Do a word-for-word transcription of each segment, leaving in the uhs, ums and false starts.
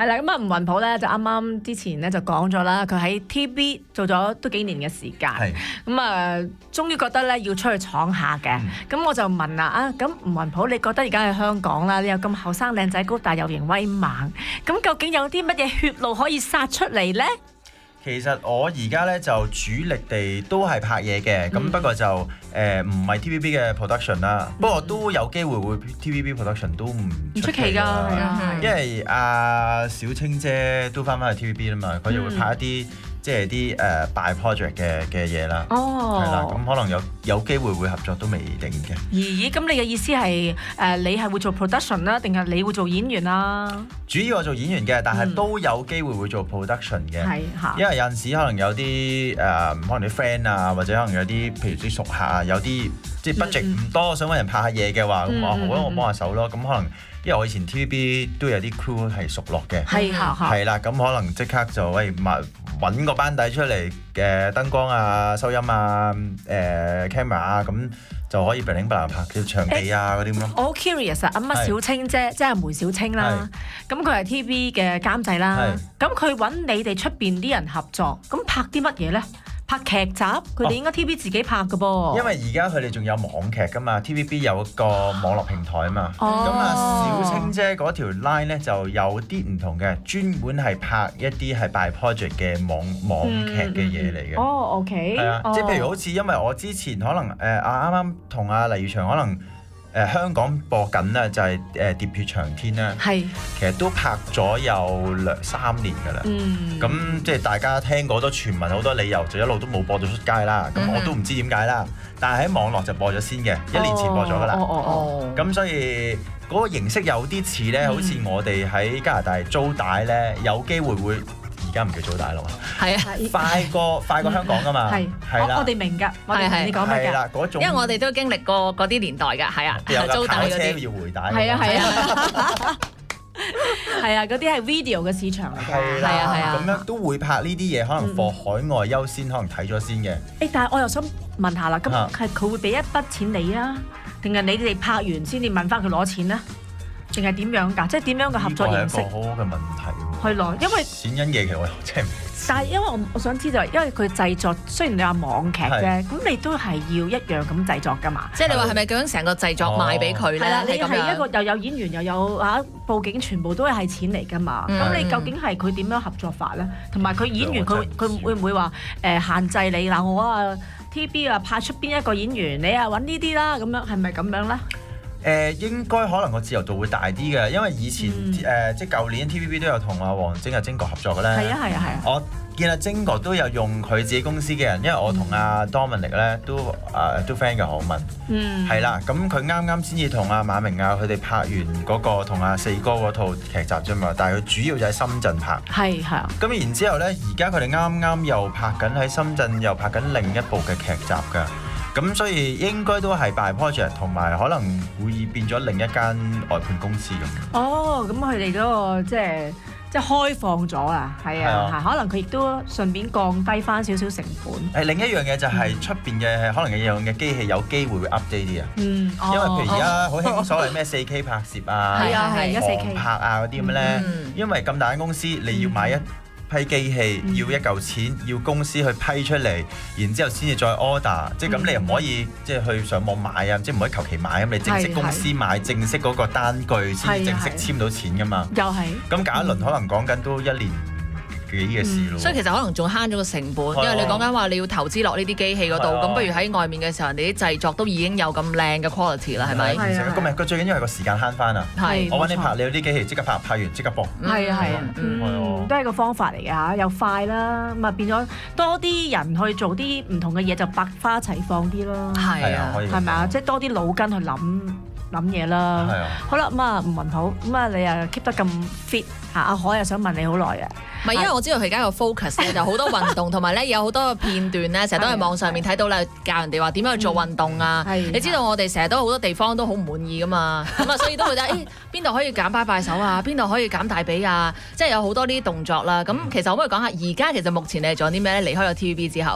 係啦，咁啊吳雲甫咧就啱啱之前咧就講咗啦，佢喺 T V B 做咗都幾年嘅時間，咁啊終於覺得咧要出去闖下嘅。咁、嗯、我就問啦啊，咁吳雲甫你覺得而家喺香港啦，你有咁後生靚仔高大有型威猛，咁究竟有啲乜嘢血路可以殺出嚟咧？ 其實我而家咧就主力地都係拍嘢嘅，咁、嗯、不過就誒唔係 T V B 嘅 production 啦、嗯，不過都有機會會 T V B production 都唔出奇㗎，係啊，因為阿、啊、小青姐都翻返去 T V B 啦嘛，佢就會拍一啲、嗯、即係啲誒大 project 嘅嘅嘢啦，哦，係啦，咁可能有有機會會合作都未定嘅。 咦？咁你嘅意思係誒、呃、你係會做 production 啦，定係你會做演員啊？ 主要我做演員嘅，但係都有機會會做 production 嘅，係、嗯、因為有陣時可能有啲誒、呃，可能啲 friend 啊，或者可能有啲譬如啲熟客啊，有啲即係 budget 唔多，嗯、想揾人拍下嘢嘅話，咁、嗯、我好啦，我幫下手咯。咁、嗯、可能因為我以前 T V B 都有啲 crew 係熟絡嘅，係係啦，咁可能即刻就喂揾個班底出嚟嘅燈光啊、收音啊、誒、呃、camera 啊咁。就可以平平白白拍啲場地啊嗰啲咁咯。我好 curious 啊，咁啊小青姐即係梅小青啦，咁佢係 T V B 嘅監製啦，咁佢揾你哋出邊啲人合作，咁拍啲乜嘢咧？拍劇集，佢哋應該 T V B 自己拍嘅噃。 因為而家佢哋仲有網劇噶嘛 ，T V B 有個網絡平台啊嘛。咁啊、哦，小青姐嗰條 line 咧就有啲唔同嘅，專門係拍一啲係 by project 嘅網網劇嘅嘢嚟嘅。 哦 ，OK。係啊， 哦、即係譬如好似因為我之前可能誒啊啱啱同阿黎耀祥可能。誒、呃、香港播緊咧就係、是、誒、呃《喋血長天》啦，係其實都拍咗有兩三年㗎啦。嗯，咁即係大家聽過好多傳聞，好多理由就一路都冇播到出街啦。咁、嗯、我都唔知點解啦。但係喺網絡就播咗先嘅，一年前播咗㗎啦。哦哦哦。咁、哦、所以嗰個形式有啲似咧，好似我哋喺加拿大租帶咧，有機會會。而家唔叫租大陸啊，係啊，快過快過香港㗎嘛，係係啦， 我哋明㗎，我哋明你講乜㗎， 嗰種， 因為我哋都經歷過嗰啲年代㗎，係啊， 租大嗰啲要回帶， 係啊係啊，係啊，嗰啲係 video 嘅市場嚟㗎，係啊係啊， 咁樣都會拍呢啲嘢，可能 for 海外優先，可能睇咗先嘅。 誒，但係我又想問下啦，咁係佢會俾一筆錢你啊，定係你哋拍完先至問翻佢攞錢咧？定係點樣㗎？即係點樣嘅合作形式？ 呢個係一個好好嘅問題喎。 係咯，因為錢銀嘢其實我真係唔知。 但係因為我我想知道，因為佢製作雖然你話網劇啫，咁你都係要一樣咁製作㗎嘛？ 即係你話係咪究竟成個製作賣俾佢咧？係啦， 你係一個又有演員又有嚇佈景，全部都係錢嚟㗎嘛？咁、嗯、你究竟係佢點樣合作法咧？同埋佢演員佢佢會唔會話誒、呃、限制你嗱？我啊 T V B 啊派出邊一個演員，你啊揾呢啲啦，咁樣係咪咁樣咧？ 誒、呃、應該可能個自由度會大啲嘅，因為以前誒、嗯呃、即係舊年 T V B 都有同阿黃晶啊晶哥合作嘅咧。係啊係啊係啊！我見阿晶哥都有用佢自己公司嘅人，因為我同阿 Dominic 咧都誒、呃、都 friend 嘅好問。嗯。係啦，咁佢啱啱先至同阿馬明啊佢哋拍完嗰個同阿四哥嗰套劇集啫嘛，但係佢主要就喺深圳拍。係係啊。咁然之後咧，而家佢哋啱啱又拍緊喺深圳又拍緊另一部嘅劇集㗎。咁所以應該都係 by project 同埋可能會變咗另一間外判公司咁。哦，咁佢哋嗰個即係即係開放咗啊，係啊，可能佢亦都順便降低翻少少成本。誒，另一樣嘢就係出邊嘅可能嘅樣嘅機器有機會會 update 啲啊。嗯，因為譬如而家好興所謂咩四 K 拍攝啊，係啊係而家四 K 拍啊嗰啲咁咧，因為咁大間公司你要買一批機器要一嚿錢，要公司去批出嚟，然之後先至再 order，即係咁你又唔可以即係去上網買啊，即係唔可以求其買咁，你正式公司買正式嗰個單據先正式簽到錢㗎嘛。又係。咁搞一輪可能講緊都一年幾嘅事咯。所以其實可能仲慳咗個成本，因為你講緊話你要投資落呢啲機器嗰度，咁不如喺外面嘅時候，你啲製作都已經有咁靚嘅 quality 啦，係咪？係啊。咁咪佢最緊要係個時間慳翻啊！係。我揾你拍，你有啲機器即刻拍，拍完即刻播。係啊係啊，嗯，都係個方法嚟嘅嚇，又快啦，咁啊變咗多啲人去做啲唔同嘅嘢，就百花齊放啲咯。係啊，係咪啊？即係多啲腦筋去諗諗嘢啦。係啊。好啦，咁啊吳雲甫，咁啊你啊 keep 得咁 fit 嚇，阿海又想問你好耐嘅。唔係，因為我知道佢而家個 focus 咧就好多運動，同埋咧有好多片段咧，成日都喺網上面睇到咧，教人哋話點樣去做運動啊。你知道我哋成日都好多地方都好唔滿意噶嘛，咁啊，所以都會睇誒邊度可以減拜拜手啊，邊度可以減大髀啊，即係有好多呢啲動作啦。咁其實可唔可以講下而家其實目前你係做啲咩咧？離開咗 T V B 之後，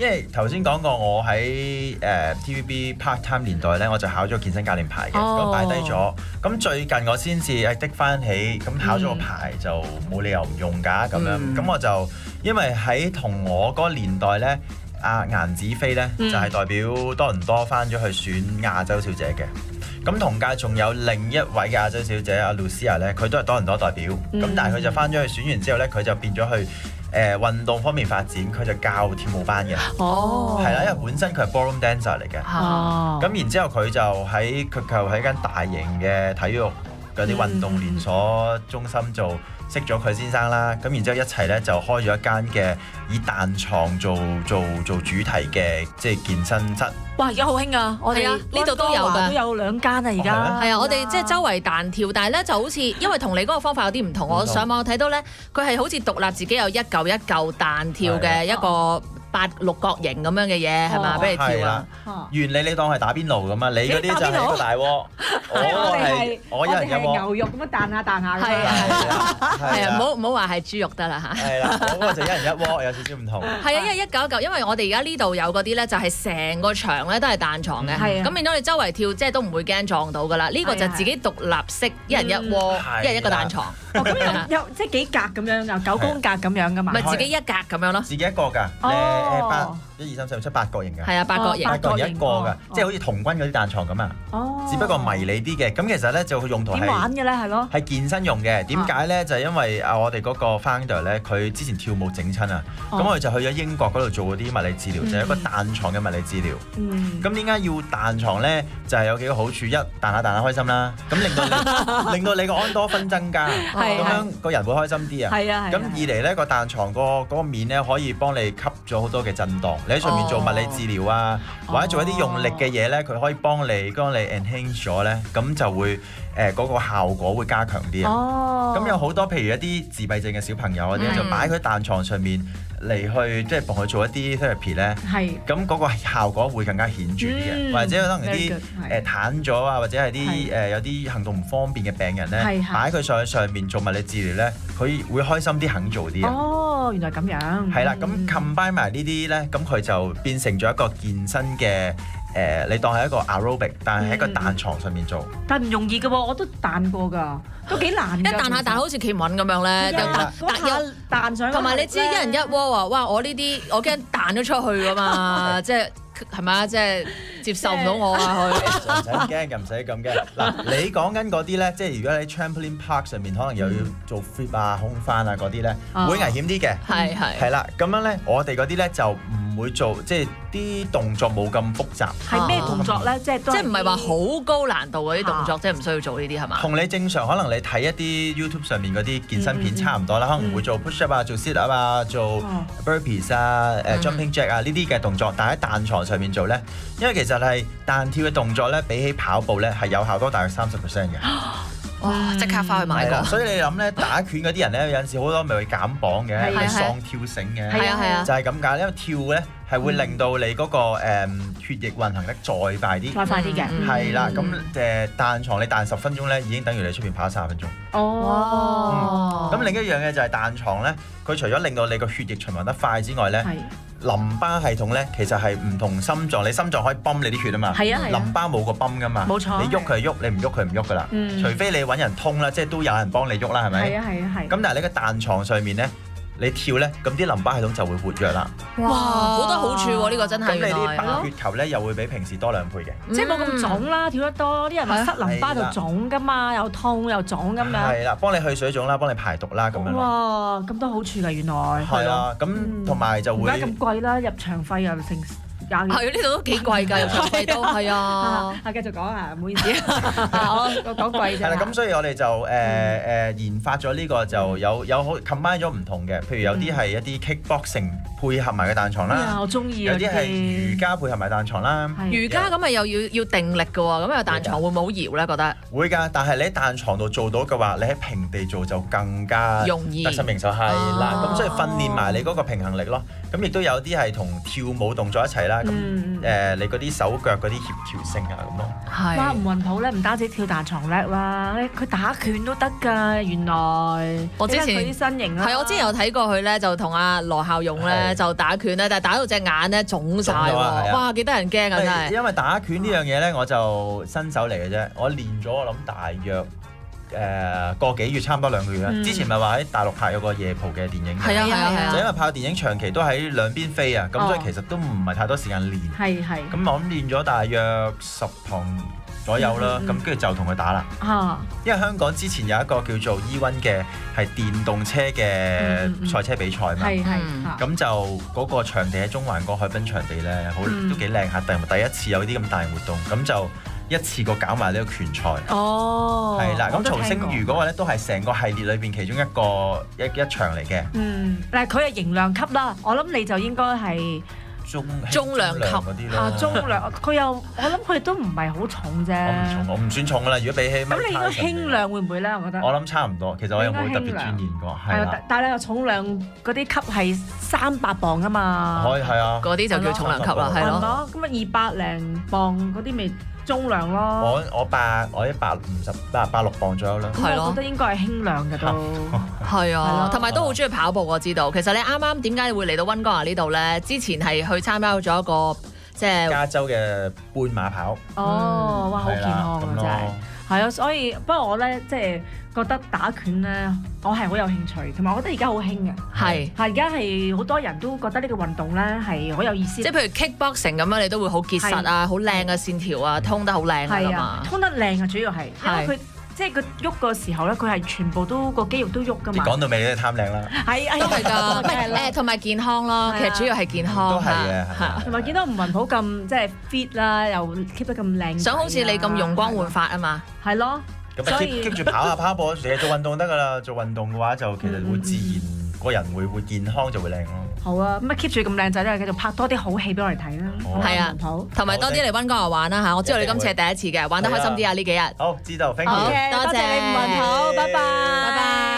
因為頭先講過，我喺誒 T V B part time 年代咧，我就考咗健身教練牌嘅，咁擺低咗。咁最近我先至誒的翻起，咁考咗個牌就冇理由唔用㗎咁樣。咁、嗯、我就因為喺同我嗰個年代咧，阿顏子菲咧就係、是、代表多倫多翻咗去選亞洲小姐嘅。咁同屆仲有另一位嘅亞洲小姐阿 Lucia 咧，佢都係多倫多代表。咁、嗯、但係佢就翻咗去選完之後咧，佢就變咗去。誒、呃、運動方面發展，佢就教跳舞班嘅， 哦， 係啦，因為本身佢係 ballroom dancer 嚟嘅， 哦， 咁然之後佢就喺佢就喺間大型嘅體育嗰啲運動連鎖中心做。識咗佢先生啦，咁然之後一齊咧就開咗一間嘅以彈床做做做主題嘅即係健身室。 哇！而家好興啊，我哋呢度都有㗎， 都有兩間啊而家。 係啊，我哋即係周圍彈跳，但係咧就好似因為同你嗰個方法有啲唔同，我上網睇到咧，佢係好似獨立自己有一嚿一嚿彈跳嘅一個。八六角形咁樣嘅嘢係嘛，俾你跳啊！ 原理你當係打邊爐咁啊，你嗰啲就係個大鍋，我係我一人一鍋。 牛肉咁樣彈下彈下。 係啊係啊，唔好唔好話係豬肉得啦嚇。 係啦，我嗰個就一人一鍋，有少少唔同。 係啊，因為一嚿一嚿，因為我哋而家呢度有嗰啲咧，就係成個場咧都係彈床嘅，咁變咗你周圍跳，即係都唔會驚撞到噶啦。呢個就自己獨立式，一人一鍋，一人一個彈床。 哦，咁有即係幾格咁樣，有九宮格咁樣噶嘛？ 咪自己一格咁樣咯。 自己一個㗎。誒八一二三四五七八角形嘅， 係啊，八角形， 八角形一個嘅，即係好似童軍嗰啲彈床咁啊。哦，只不過迷你啲嘅。咁其實咧就用途係點玩嘅咧？係咯， 係健身用嘅。點解咧？就係因為啊，我哋嗰個 founder 咧，佢之前跳舞整親啊，咁我哋就去咗英國嗰度做嗰啲物理治療，就係一個彈床嘅物理治療。嗯。咁點解要彈床咧？就係有幾個好處：一彈下彈下開心啦，咁令到你令到你個安多酚增加，咁樣個人會開心啲啊。係啊。咁二嚟咧，個彈床個嗰個面咧可以幫你吸咗好多嘅震盪。你喺上面做物理治療啊，哦、或者做一啲用力嘅嘢咧，佢可以幫你幫你 enhance 咗咧，咁就會誒嗰、呃那個效果會加強啲啊。哦，咁有好多譬如一啲自閉症嘅小朋友嗰啲，嗯、就擺佢彈床上面嚟去即係幫佢做一啲 therapy 咧。係是。咁嗰個效果會更加顯著啲嘅，嗯、或者可能啲誒癱咗啊，或者係啲誒有啲行動唔方便嘅病人咧，擺佢上去上面做物理治療咧，佢會開心啲，肯做啲啊。哦，原來咁樣。係啦，咁 combine 埋呢啲咧，咁佢就變成咗一個健身嘅誒、呃，你當係一個 aerobic， 但係喺個彈床上面做。嗯、但係唔容易嘅喎，我都彈過㗎，都幾難。一彈下彈好似企唔穩咁樣咧，又彈彈又彈上。同埋你知一人一鍋喎，哇！我呢啲我驚彈咗出去㗎嘛，即係係咪啊？即係接受唔到我啊佢。唔使驚嘅，唔使咁驚。嗱，你講緊嗰啲咧，即係如果喺 trampoline park 上面，可能又要做 flip 啊、空翻啊嗰啲咧，會危險啲嘅。係係。係啦，咁樣咧，我哋嗰啲咧就唔會做，即係啲動作冇咁複雜。係咩動作咧？即係即係唔係話好高難度嗰啲動作，即係唔需要做呢啲係嘛？同你正常可能你睇一啲 YouTube 上面嗰啲健身片差唔多啦，可能會做 push up 啊、做 sit up 啊、做 burpees 啊、誒 jumping jack 啊呢啲嘅動作，但喺彈床上面做咧，因為其實係彈跳嘅動作咧，比起跑步咧係有效多大約三十 percent 嘅。哇！即刻翻去買個。所以你諗咧，打拳嗰啲人咧，有陣時好多咪會減磅嘅，係喪跳繩嘅。係啊係啊，就係咁解，因為跳咧係會令到你嗰個誒血液運行得再快啲，再快啲嘅。係啦，咁誒彈床你彈十分鐘咧，已經等於你出邊跑三十分鐘。哦。咁另一樣嘢就係彈床咧，佢除咗令到你個血液循環得快之外咧，淋巴系統咧其實係唔同心臟，你心臟可以泵你啲血啊嘛。係啊係。淋巴冇個泵噶嘛。冇錯。你喐佢喐，你唔喐佢唔喐噶啦。嗯。除非你揾人通啦，即係都有人幫你喐啦，係咪？係啊係啊係。咁但係你個彈床上面咧，你跳咧，咁啲淋巴系統就會活躍啦。哇！好多好處喎，呢個真係。咁你啲白血球咧又會比平時多兩倍嘅。即係冇咁腫啦，跳得多，啲人話塞淋巴就腫噶嘛，又痛又腫咁樣。係啦，幫你去水腫啦，幫你排毒啦，咁樣。哇！咁多好處㗎，原來。係啊，咁同埋就會。而家咁貴啦，入場費又成。係啊，呢度都幾貴㗎，入場費都係啊。啊，繼續講啊，唔好意思。我我講貴啫。係啦，咁所以我哋就誒誒研發咗呢個就有有好 combine 咗唔同嘅，譬如有啲係一啲 kickboxing 配合埋嘅彈床啦。我中意啊！有啲係瑜伽配合埋彈床啦。瑜伽咁咪又要要定力㗎喎，咁個彈床會唔會好搖咧？覺得會㗎，但係你喺彈床度做到嘅話，你喺平地做就更加容易得心應手係啦。咁所以訓練埋你嗰個平衡力咯。咁亦都有啲係同跳舞動作一齊啦。 啦。咁誒你嗰啲手腳嗰啲協調性啊咁咯。 係。哇！吳雲甫咧唔單止跳彈床叻啦，佢打拳都得㗎。原來我之前佢啲身形啦。 係我之前有睇過佢咧，就同阿羅孝勇咧就打拳咧，但係打到隻眼咧腫晒喎。哇！幾得人驚啊真係。 因為打拳呢樣嘢咧，我就新手嚟嘅啫。我練咗我諗大約誒個幾月，差唔多兩個月啦。之前咪話喺大陸拍有個夜蒲嘅電影嘅。 係啊係啊係啊。 就因為拍電影長期都喺兩邊飛啊，咁所以其實都唔係太多時間練。 係係。咁我諗練咗大約十堂左右啦，咁跟住就同佢打啦。啊！因為香港之前有一個叫做 E 一 嘅係電動車嘅賽車比賽嘛。係係。咁就嗰個場地喺中環個海濱場地咧，好都幾靚下，第第一次有啲咁大活動，咁就一次過搞埋呢個拳賽。哦。係啦，咁曹星如嗰個咧都係成個系列裏邊其中一個一一場嚟嘅。嗯， 但係佢係型量級啦，我諗你就應該係。 中中量級嗰啲啊，中量佢又我諗佢都唔係好重啫。 我唔重，我唔算重噶啦。如果比起咁，你應該輕量會唔會咧？我覺得我諗差唔多。其實我又冇特別鑽研過。係啊， 但係你話重量嗰啲級係三百磅噶嘛？ 可以係啊， 嗰啲就叫重量級啦，係咯。 咁啊，二百零磅嗰啲咪中量咯。 我我百我一百五十百百六磅左右啦。 係咯，我覺得應該係輕量嘅都係啊，同埋都好中意跑步。我知道，其實你啱啱點解會嚟到溫哥華呢度咧？之前係去參加咗一個即係加州嘅半馬跑。 哦，哇，好健康啊，真係係啊，所以不過我咧即係覺得打拳咧，我係好有興趣，同埋我覺得而家好興嘅。係係而家係好多人都覺得呢個運動咧係好有意思。 即係譬如 kickboxing 咁樣，你都會好結實啊，好靚嘅線條啊，通得好靚㗎嘛。 通得靚啊，主要係因為佢。即係佢喐個時候咧，佢係全部都個肌肉都喐噶嘛。 講到尾都貪靚啦。 係係都係㗎，唔係誒，同埋健康咯。其實主要係健康。 都係嘅，係。 同埋見到吳雲甫咁即係 fit 啦，又 keep 得咁靚。 想好似你咁容光煥發啊嘛。 係咯。 咁 keep keep 住跑下跑步，成日做運動得㗎啦。做運動嘅話就其實會自然個人會會健康就會靚咯。好啊，咁啊 keep 住咁靚仔咧，繼續拍多啲好戲俾我哋睇啦。 係啊，同埋多啲嚟溫哥華玩啦嚇！我知道你今次係第一次嘅，玩得開心啲啊！呢幾日。 好，知道，thank you。 多謝你吳雲甫，拜拜，拜拜。